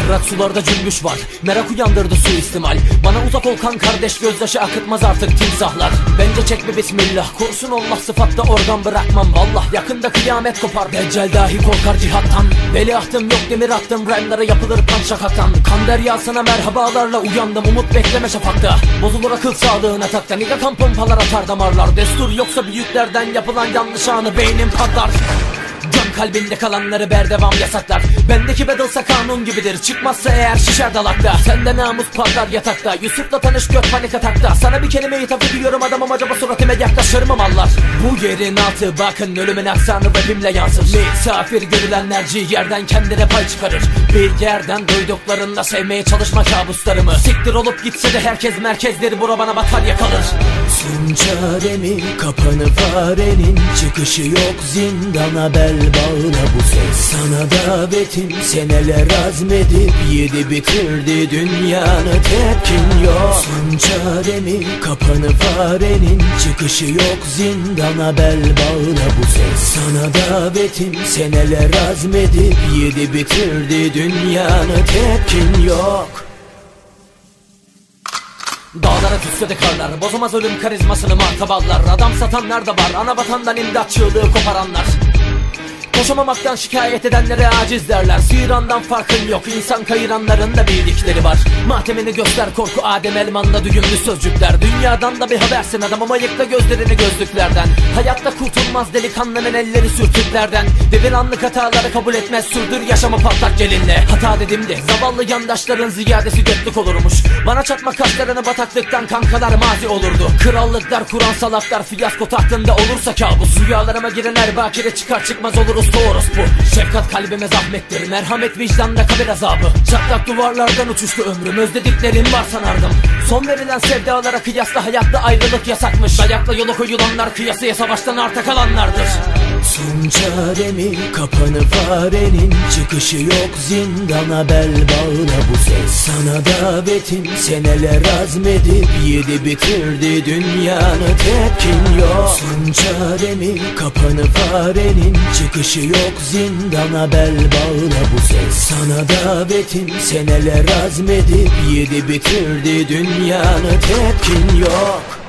Berrak sularda cümbüş var, merak uyandırdı suistimal. Bana uzak ol kan kardeş, gözyaşı akıtmaz artık timsahlar. Bence çekme bismillah, korusun Allah, sıfatta organ bırakmam. Vallah yakında kıyamet kopar, Deccal dahi korkar cihattan. Veliahtım yok, demir attım, rhyme'lara yapılır kan şakaktan. Kan deryasına merhabalarla uyandım, umut bekleme şafakta. Bozulur akıl sağlığına takta, niga kan pompalar atar damarlar. Destur yoksa büyüklerden yapılan yanlış anı beynim patlar. Can kalbinde kalanları berdevam yasaklar. Bendeki battlesa kanun gibidir, çıkmazsa eğer şişer dalakta. Sende namus patlar yatakta, Yusuf'la tanış gök panik atakta. Sana bir kelime hitap ediyorum adamım, acaba suratıma yaklaşır mı mallar? Bu yerin altı bakın, ölümün aksanı rapimle yansır. Misafir görülenler ciğerden kendine pay çıkarır. Bir yerden duyduklarında sevmeye çalışma kabuslarımı. Siktir olup gitse de herkes merkezleri, bura bana batarya kalır. Son çaremi kapanı farenin, çıkışı yok zindana, bel bağla bu ses. Sana davetim, seneler azmedip yedi bitirdi dünyanı, tepkin yok. Son çaremi kapanı farenin, çıkışı yok zindana, bel bağla bu ses. Sana davetim, seneler azmedip yedi bitirdi dünyanı, tepkin yok. Dağlara tütsede karlar, bozamaz ölüm karizmasını martaballar. Adam satanlar da var, ana vatandan imdat çığlığı koparanlar. Koşamamaktan şikayet edenlere aciz derler. Sirandan farkın yok, insan kayıranların da bildikleri var. Matemini göster korku, Adem Elman'da düğümlü sözcükler. Dünyadan da bir habersin adam ama yıkla gözlerini gözlüklerden. Hayatta kurtulmaz delikanlının elleri sürtüklerden. Devir anlık hataları kabul etmez, sürdür yaşamı patlak gelinle. Hata dedim de zavallı yandaşların ziyadesi götlük olurmuş. Bana çatma kaşlarını bataklıktan kankalar mazi olurdu. Krallıklar kuran salaklar fiyasko tahtında olursa kabus. Rüyalarıma girenler bakire çıkar çıkmaz oluruz doğrusu bu. Şefkat kalbime zahmettir, merhamet vicdanda kabir azabı. Çatlak duvarlardan uçuştu ömrüm, özlediklerim var sanardım. Son verilen sevdalara kıyasla hayatta ayrılık yasakmış. Dayakla yola koyulanlar kıyasıya savaştan arta kalanlardır. Son çaremi kapanı farenin, çıkışı yok zindana, bel bağla bu ses. Sana davetim, seneler azmedip yedi bitirdi dünyanı, tepkin yok. Son çaremi kapanı farenin, çıkışı yok zindana, bel bağla bu ses. Sana davetim, seneler azmedip yedi bitirdi dünyanı, tepkin yok.